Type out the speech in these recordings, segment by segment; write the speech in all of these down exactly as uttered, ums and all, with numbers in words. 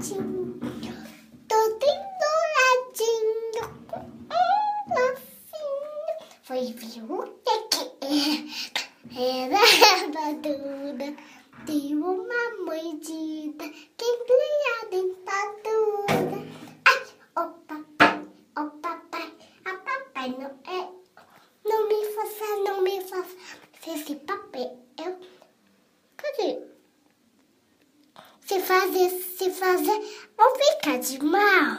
enroladinho, todo enroladinho, com um lacinho. Foi ver o que que era, era rapadura. Tem uma mordida que empilha a dentadura. Ai, ô papai, ô papai, a papai não é. Não me faça, não me faça. Esse papel. Cadê? Se fazer, se fazer, vou ficar de mal.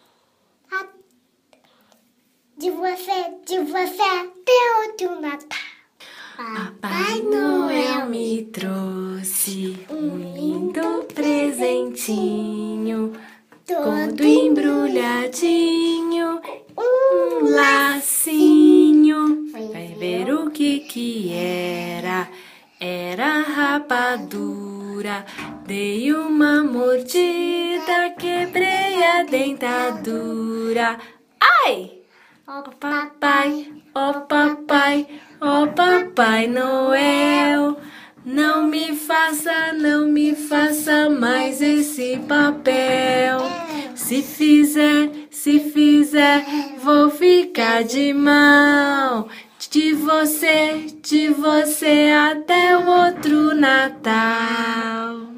De você, de você até outro Natal. Papai Noel me trouxe um lindo presentinho, todo embrulhadinho, um lacinho. Vai ver o que que era, era rapadura. Dei uma mordida, quebrei a dentadura. Ai! Ó papai, ó papai, ó Papai Noel, não me faça, não me faça mais esse papel. Se fizer, se fizer, vou ficar de mal. De você, de você até o outro Natal.